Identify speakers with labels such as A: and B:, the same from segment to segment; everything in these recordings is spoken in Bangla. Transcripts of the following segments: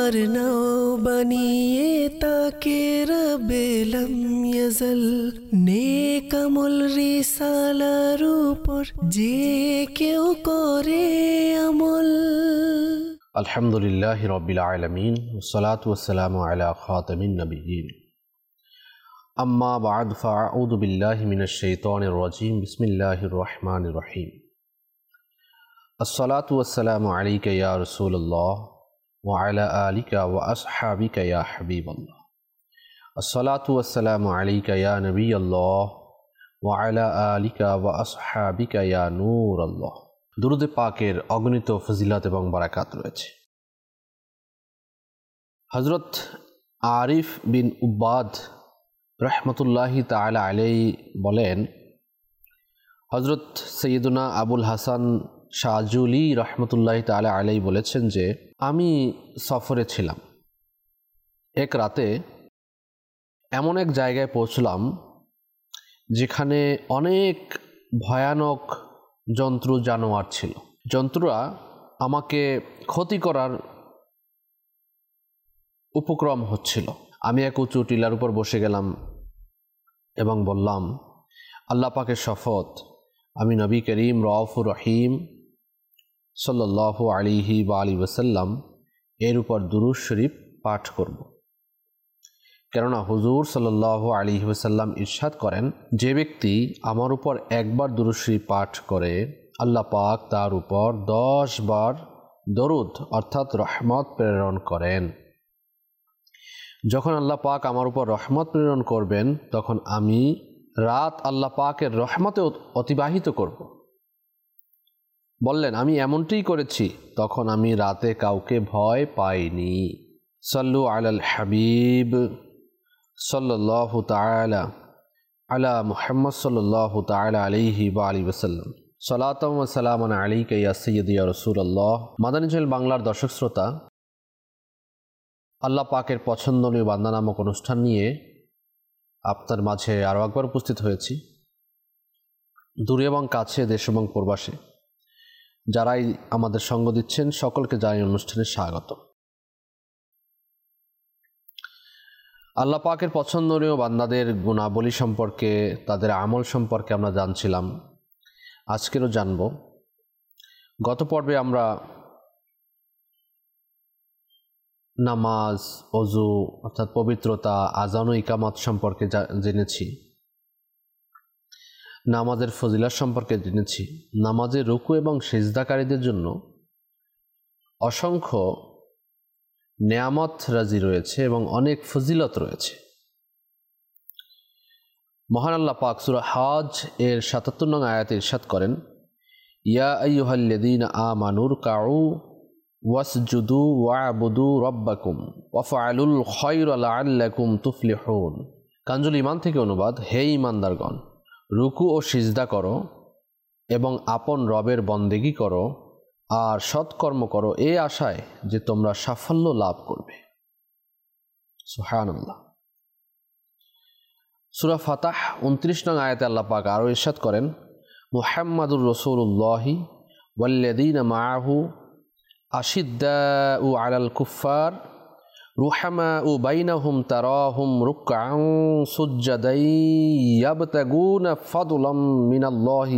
A: তোমার নাও বানিয়ে তাকে রবেলম ইয়াজল নেক আমল রিসালার উপর যে কেউ করে আমল।
B: আলহামদুলিল্লাহি রাব্বিল আলামিন ওয়াসসালাতু ওয়াসসালামু আলা খাতামিন নবিয়্যিন আম্মা বা'দ ফাআউযু বিল্লাহি মিনাশ শাইতানির রাজীম বিসমিল্লাহির রহমানির রহিম। আসসালাতু ওয়াসসালামু আলাইকা ইয়া রাসূলুল্লাহ ওয়া আলা আলিকা ওয়া আসহাবিকা ইয়া হাবিবাল্লাহ। আসসালাতু ওয়াসসালামু আলাইকা ইয়া নবিয়াল্লাহ ওয়া আলা আলিকা ওয়া আসহাবিকা ইয়া নূরাল্লাহ। দুরূদে পাকের অগণিত ফজিলত এবং বারাকাত রয়েছে। হযরত আরিফ বিন উবাদ রহমতুল্লাহি তাআলা আলাইহি বলেন, হযরত সৈয়দনা আবুল হাসান শাহজুলি রহমতুল্লাহি তাআলা আলাইহি বলেছেন যে আমি সফরে ছিলাম। এক রাতে এমন এক জায়গায় পৌঁছলাম যেখানে অনেক ভয়ানক জন্তু জানোয়ার ছিল। জন্তুরা আমাকে ক্ষতি করার উপক্রম হচ্ছিল। আমি এক উঁচু টিলার উপর বসে গেলাম এবং বললাম, আল্লাহ পাকের শপথ, আমি নবী করিম রউফুর রহিম সাল্লাল্লাহু আলাইহি ওয়া আলিহি ওয়াসাল্লাম এর উপর দুরূদ শরীফ পাঠ করব। কেননা হুজুর সাল্লাল্লাহু আলাইহি ওয়াসাল্লাম ইরশাদ করেন, যে ব্যক্তি আমার উপর একবার দুরূদ শরীফ পাঠ করে আল্লাহ পাক তার উপর 10 বার দরুদ অর্থাৎ রহমত প্রেরণ করেন। যখন আল্লাহ পাক আমার উপর রহমত প্রেরণ করবেন তখন আমি রাত আল্লাহ পাকের রহমতে অতিবাহিত করব। বললেন, আমি এমনটিই করেছি। তখন আমি রাতে কাউকে ভয় পাইনি। সাল্লু আলাল হাবিব সাল্লাল্লাহু তাআলা আলা মুহাম্মদ সাল্লাল্লাহু তাআলা আলাইহি ওয়া আলিহি ওয়াসাল্লাম। সালাতাম ওয়া সালামান আলাইকা ইয়া সাইয়্যিদি ইয়া রাসূলুল্লাহ। মাদানী চ্যানেল বাংলার দর্শক শ্রোতা, আল্লাহ পাকের পছন্দনীয় বান্দা নামক অনুষ্ঠান নিয়ে আপনার মাঝে আরও একবার উপস্থিত হয়েছি। দূরে এবং কাছে, দেশ এবং প্রবাসে যারাই আমাদের সঙ্গ দিচ্ছেন সকলকে জানাই অনুষ্ঠানে স্বাগত। আল্লাহ পাকের পছন্দনীয় বান্দাদের গুণাবলী সম্পর্কে, তাদের আমল সম্পর্কে আমরা জানছিলাম, আজকেরও জানব। গত পর্বে আমরা নামাজ, ওযু অর্থাৎ পবিত্রতা, আযান ও ইকামত সম্পর্কে জেনেছি, নামাজের ফজিলত সম্পর্কে জেনেছি। নামাজের রুকু এবং সিজদাকারীদের জন্য অসংখ্য নেয়ামত রাজি রয়েছে এবং অনেক ফজিলত রয়েছে। মহান আল্লাহ পাক সূরা হজ এর ৭৭ নং আয়াতে ইরশাদ করেন, ইয়া আইয়ুহাল্লাযীনা আমানু রুকউ ওয়াসজুদু ওয়া'বুদু রাব্বাকুম ওয়াফআলুল খায়রা লাআল্লাকুম তুফলিহুন। কানজুল ঈমান থেকে অনুবাদ, হে ঈমানদারগণ, রুকু ও সিজদা করো এবং আপন রবের বন্দেগী করো আর সৎকর্ম করো, এই আশায় যে তোমরা সাফল্য লাভ করবে। সুবহানাল্লাহ। সূরা ফাতাহ 29 নং আয়াতে আল্লাহ পাক আরও ইরশাদ করেন, মুহাম্মাদুর রাসূলুল্লাহি ওয়াল্লাযীনা মাআহু আশিদ্দাউ আলাল কুফফার রুহামাউ বাইনাহুম তারাহুম রুকআন সুজ্জাদান ইয়াবতাগুনা ফাদলাম মিনাল্লাহি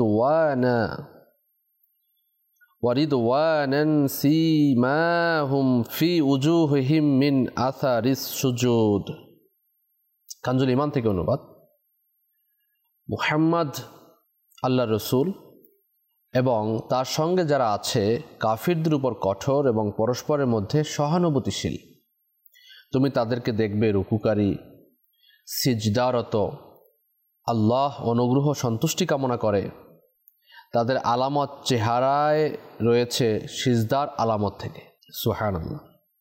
B: ওয়া রিদওয়ানান সীমাহুম ফি উজুহিহিম মিন আসারিস সুজুদ। কানজুল ঈমান থেকে অনুবাদ, মুহাম্মদ আল্লাহর রাসূল এবং তার সঙ্গে যারা আছে কাফিরদের উপর কঠোর এবং পরস্পরের মধ্যে সহানুভূতিশীল। তুমি তাদেরকে দেখবে রুকুকারী, সিজদারত, আল্লাহ অনুগ্রহ সন্তুষ্টি কামনা করে। তাদের আলামত চেহারায় রয়েছে সিজদার আলামত থেকে। সুবহানাল্লাহ।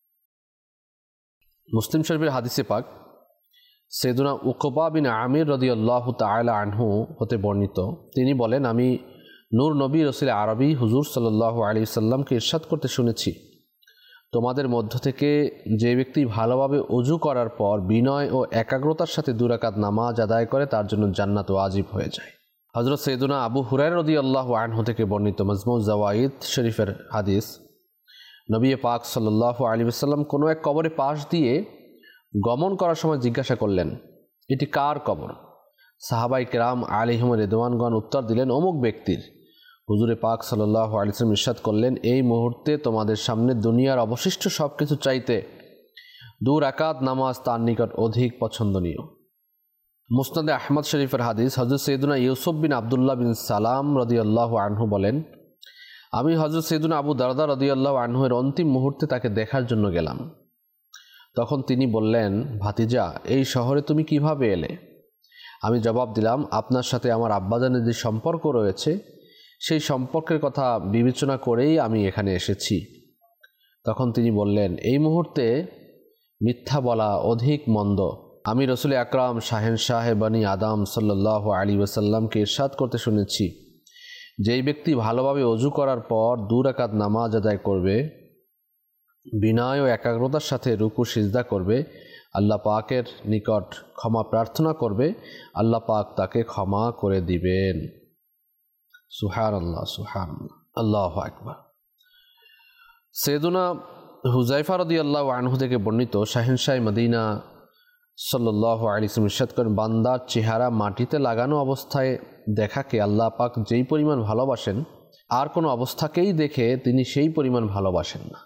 B: মুসলিম শরীফের হাদিসে পাক সাইয়েদুনা উকবা বিন আমির রাদিয়াল্লাহু তাআলা আনহু হতে বর্ণিত, তিনি বলেন, আমি নূর নবী রসুল আরবি হুজুর সাল্লাল্লাহু আলাইহি সাল্লামকে ইরশাদ করতে শুনেছি, তোমাদের মধ্য থেকে যে ব্যক্তি ভালোভাবে ওযু করার পর বিনয় ও একাগ্রতার সাথে 2 রাকাত নামাজ আদায় করে তার জন্য জান্নাত ওয়াজিব হয়ে যায়। হযরত সাইয়েদুনা আবু হুরায়রা রাদিয়াল্লাহু আনহু থেকে বর্ণিত মাজমু যাওয়াইদ শরীফের হাদিস, নবী পাক সাল্লাল্লাহু আলাইহি ওয়াসাল্লাম কোনো এক কবরের পাশ দিয়ে গমন করার সময় জিজ্ঞাসা করলেন, এটি কার কবর? সাহাবাই কেরাম আলাইহিম রিদওয়ানগণ উত্তর দিলেন, অমুক ব্যক্তির। হুজুরে পাক সাল্লাল্লাহু আলাইহি ওয়াসাল্লাম ইরশাদ করলেন, এই মুহূর্তে তোমাদের সামনে দুনিয়ার অবশিষ্ট সব কিছু চাইতে 2 রাকাত নামাজ তার নিকট অধিক পছন্দনীয়। মুসনাদে আহমদ শরীফের হাদিস, হযরত সৈয়দুনা ইউসুফ বিন আবদুল্লাহ বিন সালাম রাদিয়াল্লাহু আনহু বলেন, আমি হযরত সৈয়দুনা আবু দারদা রাদিয়াল্লাহু আনহু এর অন্তিম মুহূর্তে তাকে দেখার জন্য গেলাম। তখন তিনি বললেন, ভাতিজা, এই শহরে তুমি কিভাবে এলে? আমি জবাব দিলাম, আপনার সাথে আমার আব্বাজানের যে সম্পর্ক রয়েছে সেই সম্পর্কের কথা বিবেচনা করেই আমি এখানে এসেছি। তখন তিনি বললেন, এই মুহূর্তে মিথ্যা বলা অধিক মন্দ। আমি রসুল আকরাম শাহেনশাহ বনি আদম সাল্লাল্লাহু আলাইহি ওয়াসাল্লামকে ইরশাদ করতে শুনেছি, যেই ব্যক্তি ভালোভাবে অজু করার পর 2 রাকাত নামাজ আদায় করবে, বিনয় ও একাগ্রতার সাথে রুকু সিজদা করবে, আল্লাহ পাকের নিকট ক্ষমা প্রার্থনা করবে, আল্লাহ পাক তাকে ক্ষমা করে দিবেন। সুবহানাল্লাহ, সুবহানাল্লাহ, আল্লাহু আকবার। সৈয়দুনা হুযায়ফা রাদিয়াল্লাহু আনহু থেকে বর্ণিত, শাহেনশাহ মদিনা সাল্লাল্লাহু আলাইহি ওয়াসাল্লাম ইরশাদ করেন, বান্দার চেহারা মাটিতে লাগানো অবস্থায় দেখাকে আল্লাহ পাক যেই পরিমাণ ভালোবাসেন, আর কোনো অবস্থাকেই দেখে তিনি সেই পরিমাণ ভালোবাসেন না।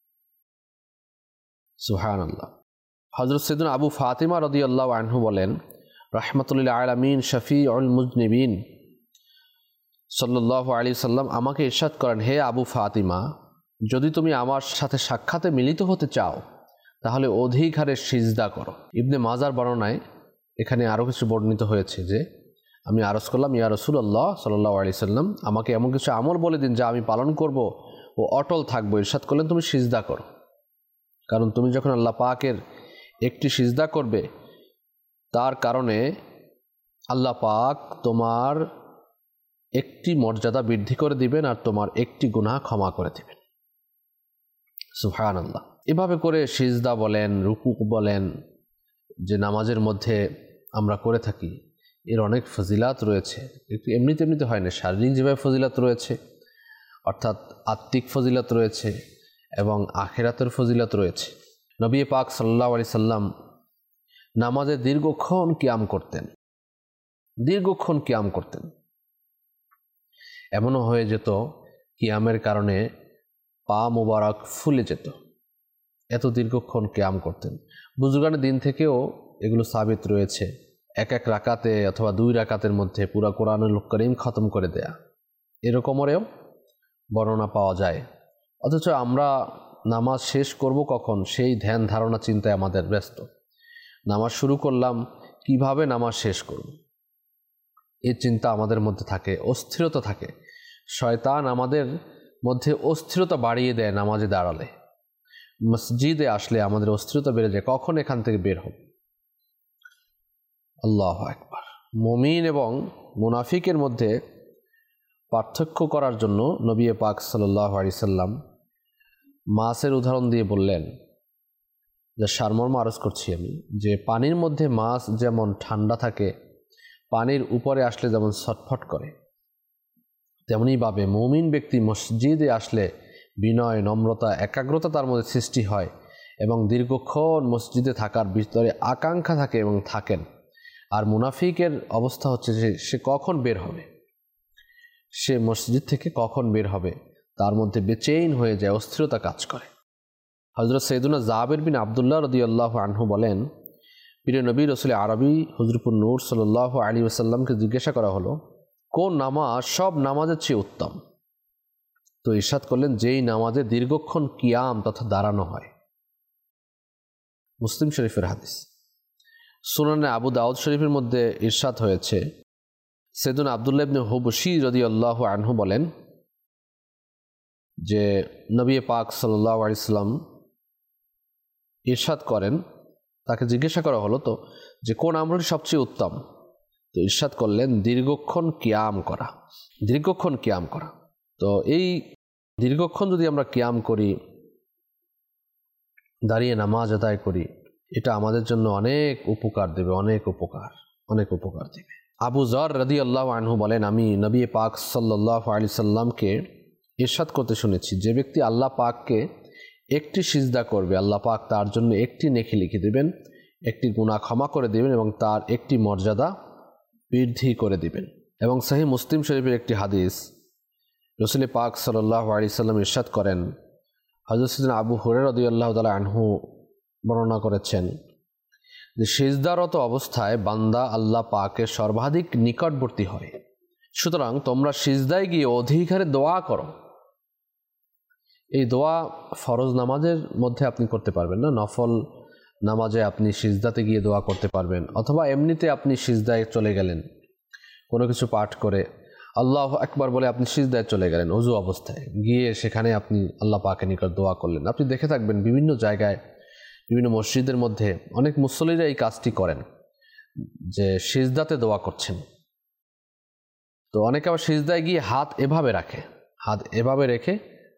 B: সুবহানাল্লাহ। হযরত সৈয়দুনা আবু ফাতিমা রাদিয়াল্লাহু আনহু বলেন, রাহমাতুল আলামিন শফিউল মুজনিবিন সাল্লাল্লাহু আলাইহি ওয়াসাল্লাম আমাকে ইরশাদ করেন, হে আবু ফাতিমা, যদি তুমি আমার সাথে সাক্ষাতে মিলিত হতে চাও তাহলে অধিক হারে সিজদা করো। ইবনে মাজার বর্ণনায় এখানে আরও কিছু বর্ণিত হয়েছে যে, আমি আরজ করলাম, ইয়া রাসূলুল্লাহ সাল্লাল্লাহু আলাইহি ওয়াসাল্লাম, আমাকে এমন কিছু আমল বলে দিন যা আমি পালন করব ও অটল থাকবো। ইরশাদ করলেন, তুমি সিজদা করো, কারণ তুমি যখন আল্লাহ পাকের একটি সিজদা করবে তার কারণে আল্লাহ পাক তোমার একটি মর্যাদা বৃদ্ধি করে দিবেন আর তোমার একটি গুনাহ ক্ষমা করে দিবেন। সুবহানাল্লাহ। এভাবে করে সিজদা বলেন, রুকু বলেন, যে নামাজের মধ্যে আমরা করে থাকি, এর অনেক ফজিলাত রয়েছে। একটু এমনিতে হয় না, শারীরিক যেভাবে ফজিলাত রয়েছে, অর্থাৎ আত্মিক ফজিলাত রয়েছে এবং আখিরাতের ফজিলাত রয়েছে। নবী পাক সাল্লাল্লাহু আলাইহি সাল্লাম নামাজে দীর্ঘক্ষণ কিয়াম করতেন। এমনও হয়ে যেত কিয়ামের কারণে পা মুবারক ফুলে যেত, এত দীর্ঘক্ষণ কিয়াম করতেন। বুজুর্গানের দিন থেকেও এগুলো সাবিত রয়েছে, এক রাকাতে অথবা 2 রাকাতের মধ্যে পুরা কোরআনুল কারীম খতম করে দেয়া, এরকমেরও বর্ণনা পাওয়া যায়। অথচ আমরা নামাজ শেষ করব কখন সেই ধ্যান ধারণা চিন্তায় আমাদের ব্যস্ত। নামাজ শুরু করলাম, কিভাবে নামাজ শেষ করব এই চিন্তা আমাদের মধ্যে থাকে, অস্থিরতা থাকে। শয়তান আমাদের মধ্যে অস্থিরতা বাড়িয়ে দেয়। নামাজে দাঁড়ালে, মসজিদে আসলে আমাদের অস্থিরতা বেড়ে যায়, কখন এখান থেকে বের হব। আল্লাহু আকবার। মুমিন এবং মুনাফিকের মধ্যে পার্থক্য করার জন্য নবী পাক সাল্লাল্লাহু আলাইহি সাল্লাম মাছের উদাহরণ দিয়ে বললেন, যে সারমর্ম আরজ করছি আমি, যে পানির মধ্যে মাছ যেমন ঠান্ডা থাকে, পানির উপরে আসলে যেমন ছটফট করে, তেমনিভাবে মুমিন ব্যক্তি মসজিদে আসলে বিনয়, নম্রতা, একাগ্রতা তার মধ্যে সৃষ্টি হয় এবং দীর্ঘক্ষণ মসজিদে থাকার ভিতরে আকাঙ্ক্ষা থাকে এবং থাকেন। আর মুনাফিকের অবস্থা হচ্ছে যে সে কখন বের হবে, সে মসজিদ থেকে কখন বের হবে তার মধ্যে বেচেইন হয়ে যায়, অস্থিরতা কাজ করে। হযরত সৈয়দুনা জাবের বিন আবদুল্লাহ রাদিয়াল্লাহু আনহু বলেন, প্রিয় নবী রসুল আরবি হুজুরপুর নূর সাল্লাল্লাহু আলাইহি ওয়াসাল্লামকে জিজ্ঞাসা করা হলো, কোন নামাজ সব নামাজের চেয়ে উত্তম? তো ইরশাদ করলেন, যেই নামাজে দীর্ঘক্ষণ কিয়াম তথা দাঁড়ানো হয়। মুসলিম শরীফের হাদিস। সুনানে আবু দাউদ শরীফের মধ্যে ইরশাদ হয়েছে, সৈয়দুনা আব্দুল্লাহ ইবনে হুবশী রাদিয়াল্লাহু আনহু বলেন যে নবী পাক সাল্লাল্লাহু আলাইহি ওয়াসাল্লাম ইরশাদ করেন, তাকে জিজ্ঞাসা করা হলো তো যে কোন আমলটি সবচেয়ে উত্তম? তো ইরশাদ করলেন, দীর্ঘক্ষণ কিয়াম করা। তো এই দীর্ঘক্ষণ যদি আমরা কিয়াম করি, দাঁড়িয়ে নামাজ আদায় করি, এটা আমাদের জন্য অনেক উপকার দেবে, অনেক উপকার দেবে। আবু যর রাদিয়াল্লাহু আনহু বলেন, আমি নবী পাক সাল্লাল্লাহু আলাইহি সাল্লামকে ইরশাদ করতে শুনেছি, যে ব্যক্তি আল্লাহ পাককে একটি সিজদা করবে আল্লাহ পাক তার জন্য একটি নেকি লিখে দেবেন, একটি গুনাহ ক্ষমা করে দেবেন এবং তার একটি মর্যাদা বৃদ্ধি করে দিবেন। এবং সহিহ মুসলিম শরীফের একটি হাদিস, রাসূল পাক সাল্লাল্লাহু আলাইহি সাল্লাম ইরশাদ করেন, হযরত সাইয়েদনা আবু হুরায়রা রাদিয়াল্লাহু তাআলা আনহু বর্ণনা করেছেন যে সিজদারত অবস্থায় বান্দা আল্লাহ পাকের সর্বাধিক নিকটবর্তী হয়। সুতরাং তোমরা সিজদায় গিয়ে অধিকারে দোয়া করো। এই দোয়া ফরজ নামাজের মধ্যে আপনি করতে পারবেন না, নফল নামাজে আপনি সিজদাতে গিয়ে দোয়া করতে পারবেন, অথবা এমনিতে আপনি সিজদায় চলে গেলেন কোনো কিছু পাঠ করে আল্লাহু আকবার বলে আপনি সিজদায় চলে গেলেন ওযু অবস্থায়, গিয়ে সেখানে আপনি আল্লাহ পাকের নিকট দোয়া করলেন। আপনি দেখে থাকবেন বিভিন্ন জায়গায়, বিভিন্ন মসজিদের মধ্যে অনেক মুসল্লিরা এই কাজটি করেন যে সিজদাতে দোয়া করছেন। তো অনেকে আবার সিজদায় গিয়ে হাত এভাবে রাখে, হাত এভাবে রেখে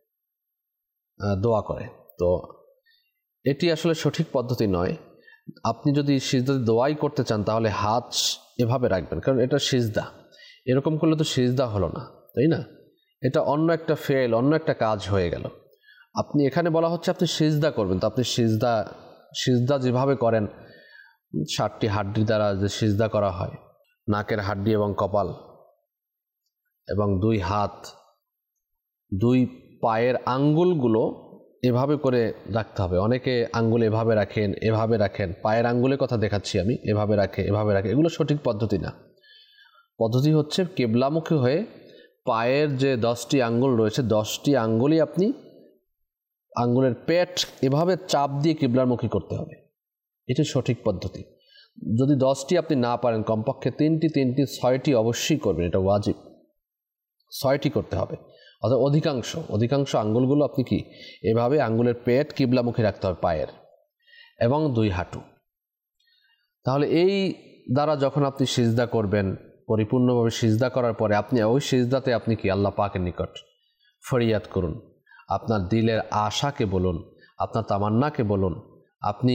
B: দোয়া করে। তো এটি আসলে সঠিক পদ্ধতি নয়। আপনি যদি সিজদাতে দোয়াই করতে চান তাহলে হাত এভাবে রাখবেন, কারণ এটা সিজদা। এরকম করলে তো সিজদা হলো না, তাই না? এটা অন্য একটা ফেল, অন্য একটা কাজ হয়ে গেল। আপনি এখানে বলা হচ্ছে আপনি সিজদা করবেন, তো আপনি সিজদা যেভাবে করেন 7টি হাড্ডি দ্বারা যে সিজদা করা হয়, নাকের হাড্ডি এবং কপাল এবং 2 হাত, 2 পায়ের আঙ্গুলগুলো এভাবে করে রাখতে হবে। অনেকে আঙ্গুল এভাবে রাখেন, এভাবে রাখেন, পায়ের আঙ্গুলের কথা দেখাচ্ছি আমি, এভাবে রাখে, এভাবে রাখে, এগুলো সঠিক পদ্ধতি না। পদ্ধতি হচ্ছে কেবলামুখী হয়ে পায়ের যে 10টি আঙ্গুল রয়েছে 10টি আঙ্গুলই আপনি আঙ্গুলের পেট এভাবে চাপ দিয়ে কিবলামুখী করতে হবে, এটি সঠিক পদ্ধতি। যদি 10টি আপনি না পারেন কমপক্ষে 3টি 6টি অবশ্যই করবেন, এটা ওয়াজিব। 6টি করতে হবে, অর্থাৎ অধিকাংশ আঙ্গুলগুলো আপনি কি এভাবে আঙ্গুলের পেট কিবলামুখী রাখতে হবে পায়ের, এবং 2 হাঁটু। তাহলে এই দ্বারা যখন আপনি সিজদা করবেন, পরিপূর্ণভাবে সিজদা করার পরে আপনি ওই সিজদাতে আপনি কি আল্লাহ পাকের নিকট ফরিয়াদ করুন, আপনার দিলের আশাকে বলুন, আপনার তামান্নাকে বলুন। আপনি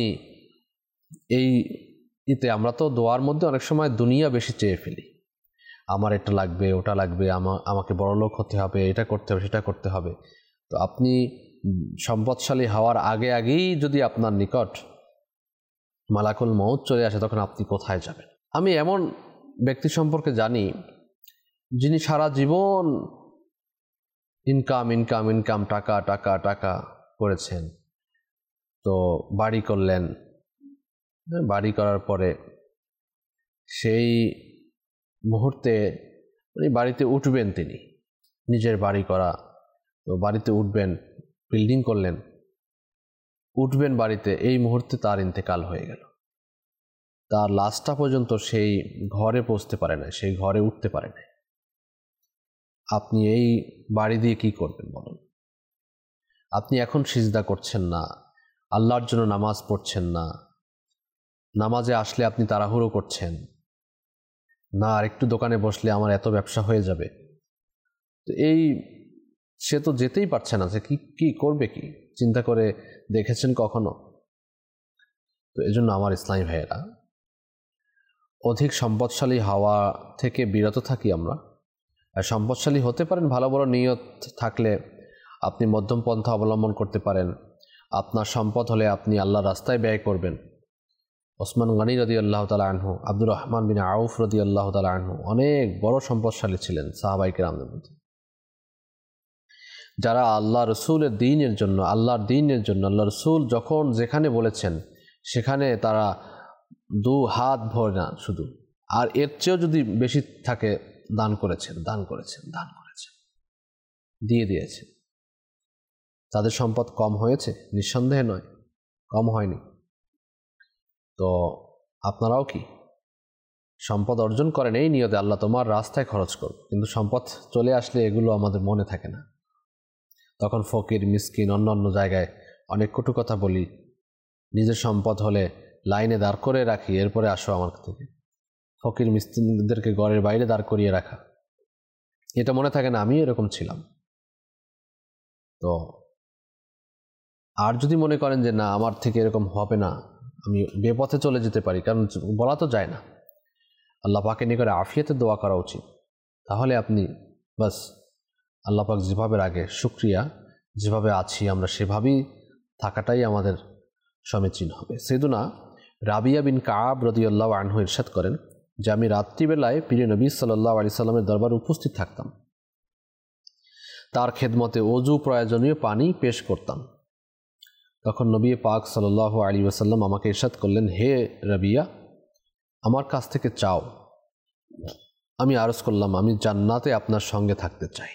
B: এতে আমরা তো দোয়ার মধ্যে অনেক সময় দুনিয়া বেশি চেয়ে ফেলি, আমার এটা লাগবে, ওটা লাগবে, আমাকে বড়লোক হতে হবে, এটা করতে হবে, সেটা করতে হবে। তো আপনি সম্পদশালী হওয়ার আগেই যদি আপনার নিকট মালাকুল মউত চলে আসে তখন আপনি কোথায় যাবেন? আমি এমন ব্যক্তি সম্পর্কে জানি যিনি সারা জীবন ইনকাম টাকা করেছেন। তো বাড়ি করলেন, বাড়ি করার পরে সেই মুহূর্তে বাড়িতে উঠবেন, তিনি নিজের বাড়ি করা, তো বাড়িতে উঠবেন, বিল্ডিং করলেন, উঠবেন বাড়িতে, এই মুহূর্তে তার ইন্তেকাল হয়ে গেল। তার লাশটা পর্যন্ত সেই ঘরে পৌঁছতে পারে না, সেই ঘরে উঠতে পারে না। আপনি এই বাড়ি দিয়ে কি করবেন বলুন? আপনি এখন সিজদা করছেন না, আল্লাহর জন্য নামাজ পড়ছেন না, নামাজে আসলে আপনি তাড়াহুড়ো করছেন না, আর একটু দোকানে বসলে আমার এত ব্যবসা হয়ে যাবে। তো সে তো যেতেই পারছে না, সে কি করবে, কি চিন্তা করে দেখেছেন কখনো? তো এজন্য আমার ইসলামী ভাইয়েরা, অধিক সম্পদশালী হওয়া থেকে বিরত থাকি আমরা। আর সম্পদশালী হতে পারেন ভালো বড় নিয়ত থাকলে, আপনি মধ্যম পন্থা অবলম্বন করতে পারেন। আপনার সম্পদ হলে আপনি আল্লাহর রাস্তায় ব্যয় করবেন। ওসমান গনি রাদিয়াল্লাহু তাআলা আনহু, আব্দুর রহমান বিন আউফ রাদিয়াল্লাহু তাআলা আনহু অনেক বড় সম্পদশালী ছিলেন সাহাবায়ে কেরামদের মধ্যে, যারা আল্লাহ রসুলের দিনের জন্য, আল্লাহ রসুল যখন যেখানে বলেছেন সেখানে তারা 2 হাত ভর না শুধু, আর এর চেয়েও যদি বেশি থাকে দান করেছেন, দিয়ে দিয়েছেন। তাদের সম্পদ কম হয়েছে? নিঃসন্দেহে নয়, কম হয়নি। তো আপনারাও কি সম্পদ অর্জন করেন এই নিয়তে আল্লাহ তোমার রাস্তায় খরচ করো, কিন্তু সম্পদ চলে আসলে এগুলো আমাদের মনে থাকে না। তখন ফকির মিসকিন অন্য জায়গায় অনেক কটু কথা বলি, নিজের সম্পদ হলে লাইনে দাঁড় করে রাখি, এরপরে আসো আমার থেকে। ফকির মিসকিনদেরকে ঘরের বাইরে দাঁড় করিয়ে রাখা, এটা মনে থাকে না আমি এরকম ছিলাম। তো আর যদি মনে করেন যে না আমার থেকে এরকম হবে না, আমি বেপথে চলে যেতে পারি, কারণ বলা তো যায় না, আল্লাহ পাকের নিকটে আফিয়াতে দোয়া করা উচিত, তাহলে আপনি বাস আল্লাহ পাক যেভাবে রাগে শুকরিয়া, যেভাবে আছি আমরা সেভাবেই থাকাটাই আমাদের সমীচীন হবে। সাইয়েদুনা রাবিয়া বিন কাব রাদিয়াল্লাহু আনহু ইরশাদ করেন যে আমি রাত্রিবেলায় প্রিয় নবী সাল্লাল্লাহু আলাইহি সাল্লামের দরবারে উপস্থিত থাকতাম, তার খেদমতে ওযু প্রয়োজনীয় পানি পেশ করতাম। তখন নবী পাক সাল্লাল্লাহু আলাইহি ওয়াসাল্লাম আমাকে ইরশাদ করলেন, হে রাবিয়া, আমার কাছ থেকে চাও। আমি আরজ করলাম, আমি জান্নাতে আপনার সঙ্গে থাকতে চাই।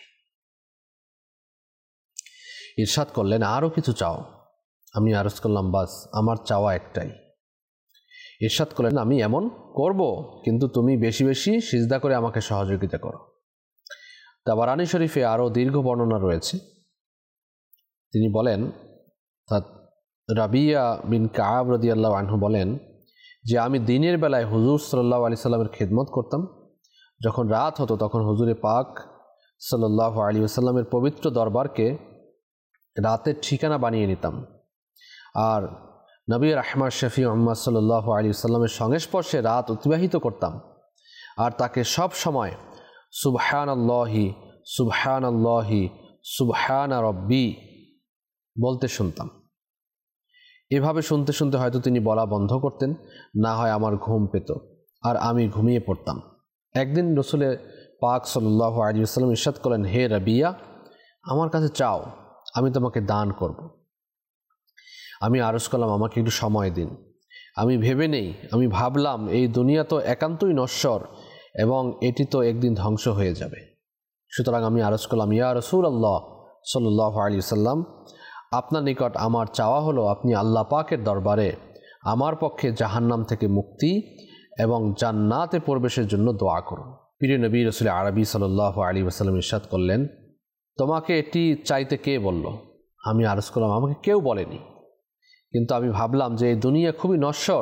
B: ইরশাদ করলেন, আরও কিছু চাও। আমি আরজ করলাম, বাস আমার চাওয়া একটাই। ইরশাদ করলেন, আমি এমন করব, কিন্তু তুমি বেশি বেশি সিজদা করে আমাকে সহযোগিতা করো। তাবারানী শরীফে আরও দীর্ঘ বর্ণনা রয়েছে। তিনি বলেন, রাবিয়া বিন কাব রাদিয়াল্লাহু আনহু বলেন যে আমি দিনের বেলায় হুজুর সাল্লাল্লাহু আলাইহি সাল্লামের খেদমত করতাম, যখন রাত হতো তখন হুজুরে পাক সাল্লাল্লাহু আলাইহি ওয়াসাল্লামের পবিত্র দরবারকে রাতের ঠিকানা বানিয়ে নিতাম, আর নবী রাহমাত শফি মুহাম্মদ সাল্লাল্লাহু আলাইহি ওয়াসাল্লামের সংস্পর্শে রাত অতিবাহিত করতাম, আর তাকে সব সময় সুবহানাল্লাহি সুবহানাল্লাহি সুবহানা রব্বি বলতে শুনতাম। এভাবে শুনতে শুনতে হয়তো তিনি বলা বন্ধ করতেন, না হয় আমার ঘুম পেত আর আমি ঘুমিয়ে পড়তাম। একদিন রসুল পাক সাল্লাল্লাহু আলাইহি ওয়াসাল্লাম ইরশাদ করলেন, হে রাবিয়া, আমার কাছে চাও, আমি তোমাকে দান করব। আমি আরজ করলাম, আমাকে একটু সময় দিন, আমি ভেবে নেই। আমি ভাবলাম, এই দুনিয়া তো একান্তই নশ্বর এবং এটি তো একদিন ধ্বংস হয়ে যাবে। সুতরাং আমি আরজ করলাম, ইয়া রাসূলুল্লাহ সাল্লাল্লাহু আলাইহি ওয়াসাল্লাম, আপনার নিকট আমার চাওয়া হলো আপনি আল্লাহ পাকের দরবারে আমার পক্ষে জাহান্নাম থেকে মুক্তি এবং জান্নাতে প্রবেশের জন্য দোয়া করুন। প্রিয় নবী রাসূল আরবি সাল্লাল্লাহু আলাইহি ওয়াসাল্লাম ইরশাদ করলেন, তোমাকে এটি চাইতে কে বলল? আমি আরজ করলাম, আমাকে কেউ বলেনি, কিন্তু আমি ভাবলাম যে এই দুনিয়া খুবই নশ্বর,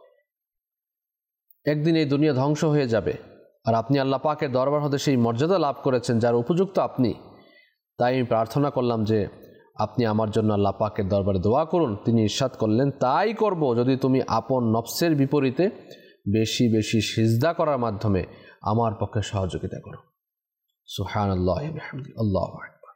B: একদিন এই দুনিয়া ধ্বংস হয়ে যাবে, আর আপনি আল্লাহ পাকের দরবার হতে সেই মর্যাদা লাভ করেছেন যার উপযুক্ত আপনি। তাই আমি প্রার্থনা করলাম যে আপনি আমার জন্য আল্লাহ পাকের দরবারে দোয়া করুন। তিনি ইরশাদ করলেন, তাই করব যদি তুমি আপন নফসের বিপরীতে বেশি বেশি সিজদা করার মাধ্যমে আমার পক্ষে সহযোগিতা করো। সুবহানাল্লাহি ওয়া বিহামদিহি, আল্লাহু আকবার।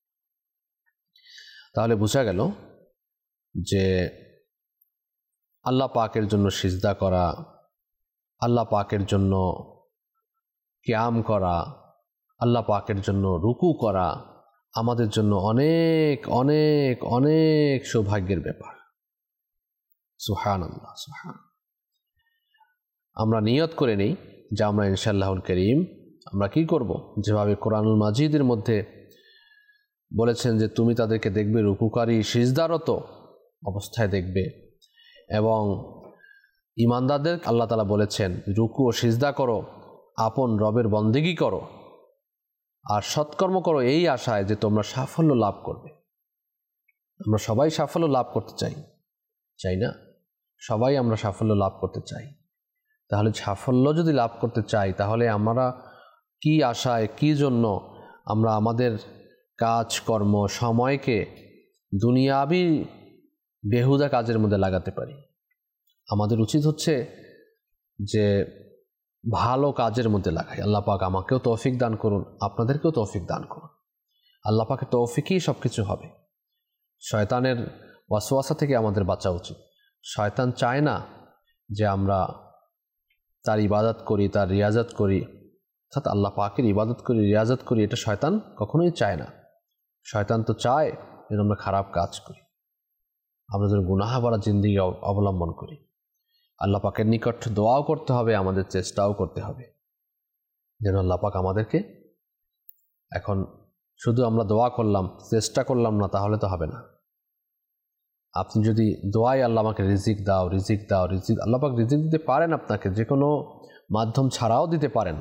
B: তাহলে বোঝা গেল যে আল্লাহ পাকের জন্য সিজদা করা, আল্লাহ পাকের জন্য কিয়াম করা, আল্লাহ পাকের জন্য রুকু করা আমাদের জন্য অনেক অনেক অনেক সৌভাগ্যের ব্যাপার। সুবহানাল্লাহ, সুবহানাল্লাহ। আমরা নিয়ত করে নেই যে আমরা ইনশাআল্লাহুল কারীম আমরা কি করব, যেভাবে কোরআনুল মাজিদের মধ্যে বলেছেন যে তুমি তাদেরকে দেখবে রুকুকারী সিজদারত অবস্থায় দেখবে, এবং ঈমানদারদের আল্লাহ তাআলা বলেছেন রুকু ও সিজদা করো, আপন রবের বন্দেগী করো আর সৎকর্ম করো, এই আশায় যে তোমরা সাফল্য লাভ করবে। আমরা সবাই সাফল্য লাভ করতে চাই, চাই না? সবাই আমরা সাফল্য লাভ করতে চাই। তাহলে সাফল্য যদি লাভ করতে চাই, তাহলে আমরা কি আশায়, কি জন্য আমরা আমাদের কাজকর্ম সময়কে দুনিয়াবি বেহুদা কাজের মধ্যে লাগাতে পারি? আমাদের উচিত হচ্ছে যে ভালো কাজের মধ্যে লাগাই। আল্লাহ পাক আমাকেও তৌফিক দান করুন, আপনাদেরকেও তৌফিক দান করুন। আল্লাহ পাকের তৌফিকই সব কিছু হবে। শয়তানের ওয়াসওয়াসা থেকে আমাদের বাঁচা উচিত। শয়তান চায় না যে আমরা তার ইবাদত করি, তার রিয়াজত করি, অর্থাৎ আল্লাহ পাকের ইবাদত করি, রিয়াজত করি, এটা শয়তান কখনোই চায় না। শয়তান তো চায় যেন আমরা খারাপ কাজ করি, আমরা যেন গুনাহ ভরা জিন্দেগি অবলম্বন করি। আল্লাহ পাকের নিকট দোয়াও করতে হবে, আমাদের চেষ্টাও করতে হবে যেন আল্লাহ পাক আমাদেরকে, এখন শুধু আমরা দোয়া করলাম, চেষ্টা করলাম না, তাহলে তো হবে না। আপনি যদি দোয়ায় আল্লাহ আমাকে রিজিক দাও, রিজিক দাও, রিজিক, আল্লাহ পাক রিজিক দিতে পারেন, আপনাকে যে কোনো মাধ্যম ছাড়াও দিতে পারেন।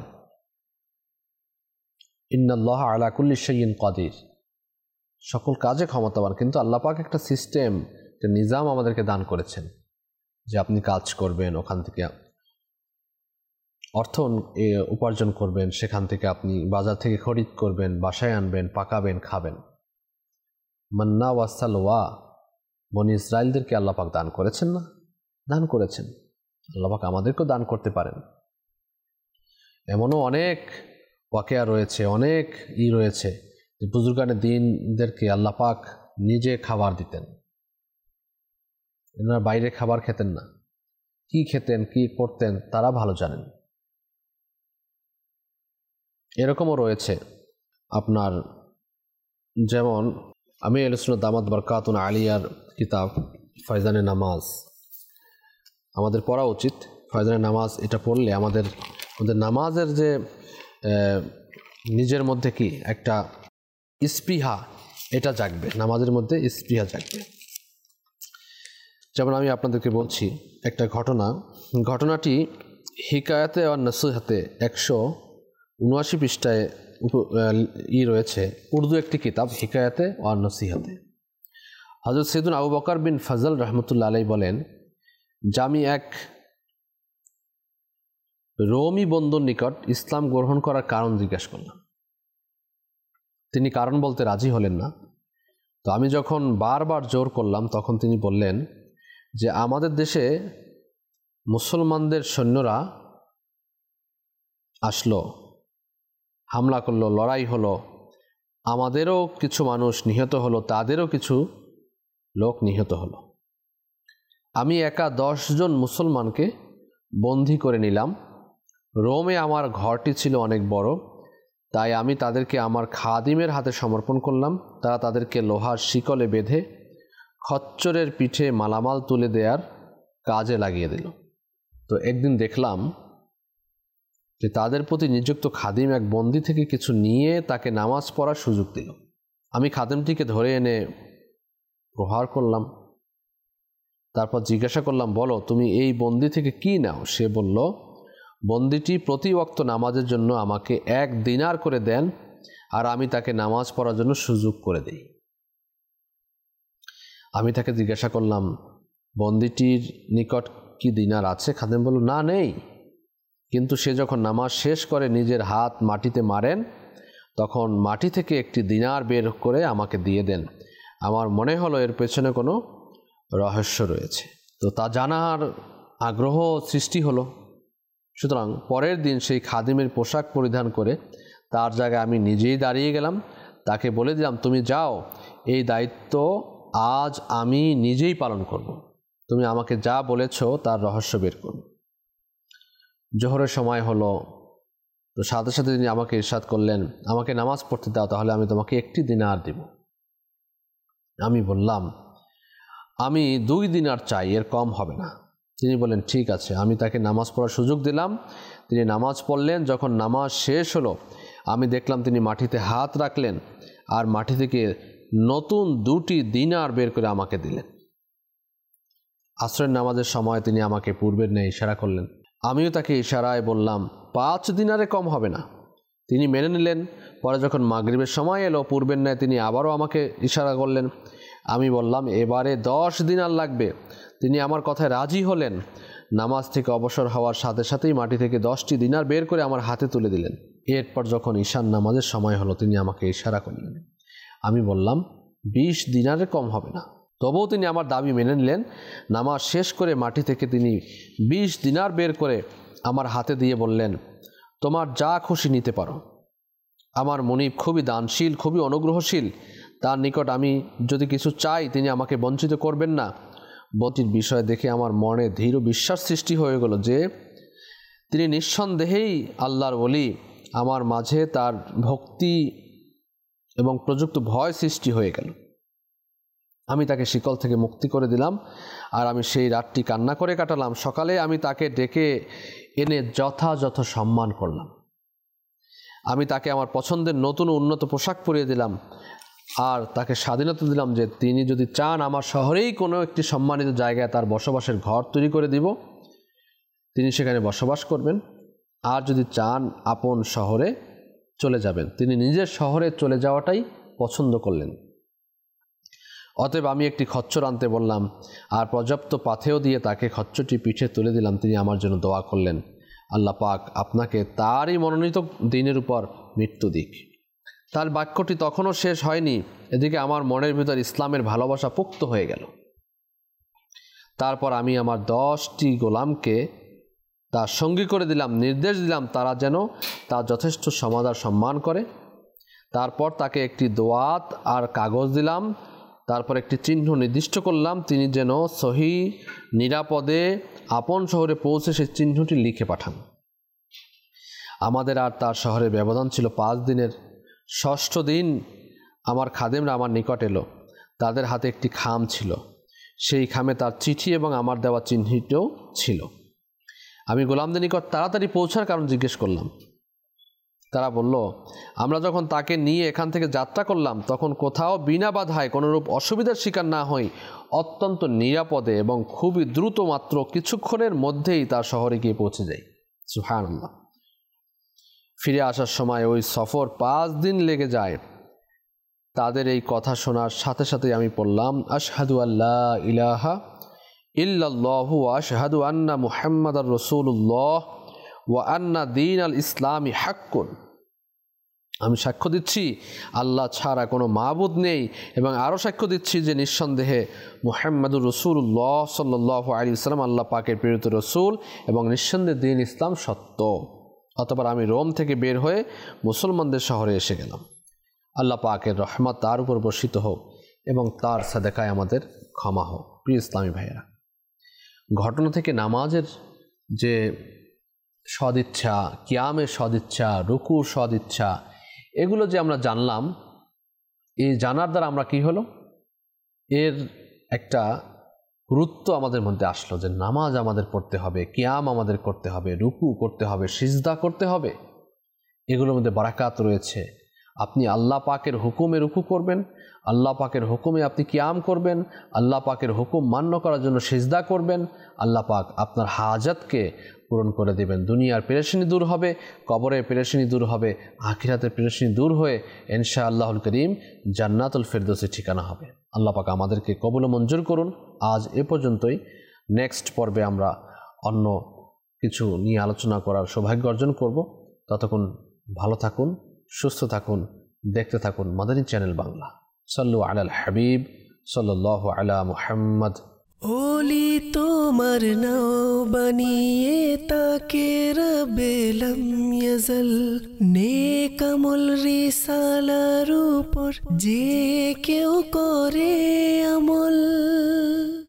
B: ইন্নাল্লাহা আলা কুল্লি শাইইন কাদির, সকল কাজে ক্ষমতাবান। কিন্তু আল্লাহ পাক একটা সিস্টেম, একটা নিজাম আমাদেরকে দান করেছেন যে আপনি কাজ করবেন, ওখান থেকে অর্থ উপার্জন করবেন, সেখান থেকে আপনি বাজার থেকে খরিদ করবেন, বাসায় আনবেন, পাকাবেন, খাবেন। মান্না ওয়াসালওয়া বনি ইসরাইলদেরকে আল্লাহ পাক দান করেছেন না? দান করেছেন। আল্লাহ পাক আমাদেরকেও দান করতে পারেন। এমনও অনেক ওয়াকিয়া রয়েছে, অনেক রয়েছে যে বুজুর্গানে দ্বীনদেরকে আল্লাহ পাক নিজে খাবার দিতেন, এনারা বাইরে খাবার খেতেন না, কি খেতেন কি করতেন তারা ভালো জানেন। এরকমও রয়েছে আপনার, যেমন আমি আহলে সুন্নাত দামাত বারকাতুন আলিয়ার কিতাব ফয়জানে নামাজ আমাদের পড়া উচিত। ফয়জানে নামাজ এটা পড়লে আমাদের নামাজের যে নিজের মধ্যে কি একটা স্পৃহা এটা জাগবে, নামাজের মধ্যে স্পৃহা জাগবে। যেমন আমি আপনাদেরকে বলছি একটা ঘটনাটি হিকায়াতে আর নসিহতে 179 পৃষ্ঠায় রয়েছে, উর্দু একটি কিতাব হিকায়াতে আর নসিহতে। হযরত সৈয়দুনা আবু বকর বিন ফজল রহমতুল্লাহ আলাইহি বলেন যে আমি এক রোমি বন্ধুর নিকট ইসলাম গ্রহণ করার কারণ জিজ্ঞেস করলাম। তিনি কারণ বলতে রাজি হলেন না। তো আমি যখন বারবার জোর করলাম তখন তিনি বললেন যে আমাদের দেশে মুসলমানদের সৈন্যরা আসলো, হামলা করলো, লড়াই হলো, আমাদেরও কিছু মানুষ নিহত হলো, তাদেরও কিছু লোক নিহত হলো। আমি একা 10 জন মুসলমানকে বন্দী করে নিলাম। রোমে আমার ঘরটি ছিল অনেক বড়, তাই আমি তাদেরকে আমার খাদিমের হাতে সমর্পণ করলাম। তারা তাদেরকে লোহার শিকলে বেঁধে খচ্চরের পিঠে মালামাল তুলে দেওয়ার কাজে লাগিয়ে দিল। তো একদিন দেখলাম যে তাদের প্রতি নিযুক্ত খাদিম এক বন্দী থেকে কিছু নিয়ে তাকে নামাজ পড়ার সুযোগ দিল। আমি খাদিমটিকে ধরে এনে প্রহার করলাম। তারপর জিজ্ঞাসা করলাম, বলো তুমি এই বন্দী থেকে কি নাও? সে বলল, বন্দীটি প্রতি ওয়াক্ত নামাজের জন্য আমাকে 1 দিনার করে দেন আর আমি তাকে নামাজ পড়ার জন্য সুযোগ করে দিই। আমি তাকে জিজ্ঞাসা করলাম, বন্দীটির নিকট কি দিনার আছে? খাদিম বলল, না নেই, কিন্তু সে যখন নামাজ শেষ করে নিজের হাত মাটিতে মারেন তখন মাটি থেকে একটি দিনার বের করে আমাকে দিয়ে দেন। আমার মনে হলো এর পেছনে কোনো রহস্য রয়েছে। তো তা জানার আগ্রহ সৃষ্টি হলো। সুতরাং পরের দিন সেই খাদিমের পোশাক পরিধান করে তার জায়গায় আমি নিজেই দাঁড়িয়ে গেলাম। তাকে বলে দিলাম, তুমি যাও, এই দায়িত্ব আজ আমি নিজেই পালন করব। তুমি আমাকে যা বলেছ তার রহস্য বের করো। জোহরের সময় হলো, তো সাথে সাথে তিনি আমাকে ইরশাদ করলেন, আমাকে নামাজ পড়তে দাও, তাহলে আমি তোমাকে 1 দিনার দিব। আমি বললাম, আমি 2 দিনার চাই, এর কম হবে না। তিনি বললেন, ঠিক আছে। আমি তাকে নামাজ পড়ার সুযোগ দিলাম। তিনি নামাজ পড়লেন। যখন নামাজ শেষ হলো আমি দেখলাম তিনি মাটিতে হাত রাখলেন আর মাটি থেকে নতুন 2টি দিনার বের করে আমাকে দিলেন। আসরের নামাজের সময় তিনি আমাকে পূর্বের ন্যায় ইশারা করলেন। আমিও তাকে ইশারায় বললাম, 5 দিনারে কম হবে না। তিনি মেনে নিলেন। পরে যখন মাগরিবের সময় এলো পূর্বের ন্যায় তিনি আবারও আমাকে ইশারা করলেন। আমি বললাম, এবারে 10 দিনার লাগবে। তিনি আমার কথায় রাজি হলেন। নামাজ থেকে অবসর হওয়ার সাথে সাথেই মাটি থেকে 10টি দিনার বের করে আমার হাতে তুলে দিলেন। এরপর যখন ঈশান নামাজের সময় হলো তিনি আমাকে ইশারা করলেন। আমি বললাম, 20 দিনারে কম হবে না। তবুও তিনি আমার দাবি মেনে নিলেন। নামাজ শেষ করে মাটি থেকে তিনি 20 দিনার বের করে আমার হাতে দিয়ে বললেন, তোমার যা খুশি নিতে পারো। আমার মনিব খুবই দানশীল, খুবই অনুগ্রহশীল। তার নিকট আমি যদি কিছু চাই তিনি আমাকে বঞ্চিত করবেন না। বন্টির বিষয় দেখে আমার মনে দৃঢ় বিশ্বাস সৃষ্টি হয়ে গেল যে তিনি নিঃসন্দেহেই আল্লাহর ওলি। আমার মাঝে তার ভক্তি এবং প্রযুক্ত ভয় সৃষ্টি হয়ে গেল। আমি তাকে শিকল থেকে মুক্তি করে দিলাম আর আমি সেই রাতটি কান্না করে কাটালাম। সকালে আমি তাকে ডেকে এনে যথাযথ সম্মান করলাম। আমি তাকে আমার পছন্দের নতুন উন্নত পোশাক পরিয়ে দিলাম আর তাকে স্বাধীনতা দিলাম যে তিনি যদি চান আমার শহরেই কোনো একটি সম্মানিত জায়গায় তার বসবাসের ঘর তৈরি করে দিব, তিনি সেখানে বসবাস করবেন। আর যদি চান আপন শহরে চলে যাবেন। তিনি নিজের শহরে চলে যাওয়াটাই পছন্দ করলেন। অতএব আমি একটি খচ্চর আনতে বললাম আর পর্যাপ্ত পাথেয় দিয়ে তাকে খচ্চরটি পিঠে তুলে দিলাম। তিনি আমার জন্য দোয়া করলেন, আল্লাহ পাক আপনাকে তারই মনোনীত দিনের উপর মৃত্যু দিক। তার বাক্যটি তখনও শেষ হয়নি, এদিকে আমার মনের ভিতর ইসলামের ভালোবাসা পোক্ত হয়ে গেল। তারপর আমি আমার 10টি গোলামকে তার সঙ্গী করে দিলাম, নির্দেশ দিলাম তারা যেন তার যথেষ্ট সমাদর সম্মান করে। তারপর তাকে একটি দোয়াত আর কাগজ দিলাম। তারপর একটি চিহ্ন নির্দিষ্ট করলাম, তিনি যেন সহি নিরাপদে আপন শহরে পৌঁছে সেই চিহ্নটি লিখে পাঠান। আমাদের আর তার শহরের ব্যবধান ছিল 5 দিনের। 6ষ্ঠ দিন আমার খাদেমরা আমার নিকট এলো। তাদের হাতে একটি খাম ছিল, সেই খামে তার চিঠি এবং আমার দেওয়া চিহ্নটিও ছিল। আমি গোলামদের নিকট তাড়াতাড়ি পৌঁছার কারণ জিজ্ঞেস করলাম। তারা বলল, আমরা যখন তাকে নিয়ে এখান থেকে যাত্রা করলাম তখন কোথাও বিনা বাধায় কোনোরূপ অসুবিধার শিকার না হই অত্যন্ত নিরাপদে এবং খুবই দ্রুত মাত্র কিছুক্ষণের মধ্যেই তার শহরে গিয়ে পৌঁছে যাই। সুবহানাল্লাহ। ফিরে আসার সময় ওই সফর 5 দিন লেগে যায়। তাদের এই কথা শোনার সাথে সাথেই আমি পড়লাম, আশহাদু আল্লা ইলাহা ইল্লাল্লাহু ওয়া আশহাদু আন্না মুহাম্মাদার রাসূলুল্লাহ ওয়া আন্না দীন আল ইসলামি হাক্কুন। আমি সাক্ষ্য দিচ্ছি আল্লাহ ছাড়া কোনো মাবুদ নেই এবং আরও সাক্ষ্য দিচ্ছি যে নিঃসন্দেহে মুহাম্মাদুর রাসূলুল্লাহ সাল্লাল্লাহু আলাইহি ওয়াসাল্লাম আল্লাহ পাকের প্রেরিত রসুল এবং নিঃসন্দেহে দীন ইসলাম সত্য। অতঃপর আমি রোম থেকে বের হয়ে মুসলমানদের শহরে এসে গেলাম। আল্লাহ পাকের রহমত তার উপর বর্ষিত হোক এবং তার সাদেকায় আমাদের ক্ষমা হোক। প্রিয় ইসলামী ভাইয়েরা, ঘটনা থেকে নামাজের যে সদিচ্ছা, কিয়ামের সদিচ্ছা, রুকুর সদিচ্ছা, এগুলো যে আমরা জানলাম, এই জানার দ্বারা আমরা কি হলো, এর একটা গুরুত্ব আমাদের মধ্যে আসলো যে নামাজ আমাদের পড়তে হবে, কিয়াম আমাদের করতে হবে, রুকু করতে হবে, সিজদা করতে হবে। এগুলোর মধ্যে বারাকাত রয়েছে। আপনি আল্লাহ পাকের হুকুমে রুকু করবেন, আল্লাহ পাকের হুকুমে আপনি কিয়াম করবেন, আল্লাহ পাকের হুকুম মান্য করার জন্য সিজদা করবেন। আল্লাহ পাক আপনার হাজাতকে পূরণ করে দেবেন। দুনিয়ার পেরেশানি দূর হবে, কবরের পেরেশানি দূর হবে, আখিরাতের পেরেশানি দূর হয়ে ইনশাআল্লাহুল করিম জান্নাতুল ফেরদৌসে ঠিকানা হবে। আল্লাহ পাক আমাদেরকে কবুল মঞ্জুর করুন। আজ এ পর্যন্তই। নেক্সট পর্বে আমরা অন্য কিছু নিয়ে আলোচনা করার সৌভাগ্য অর্জন করব। ততক্ষণ ভালো থাকুন, সুস্থ থাকুন, দেখতে থাকুন মাদানী চ্যানেল বাংলা। সাল্লু আলাল হাবিব সাল্লাল্লাহু আলা মুহাম্মদ।
A: ওলি তোমার নাও বানিয়ে তাকে রবেলম ইয়াজল, নেক আমল রিসালার উপর যে কেউ করে আমল।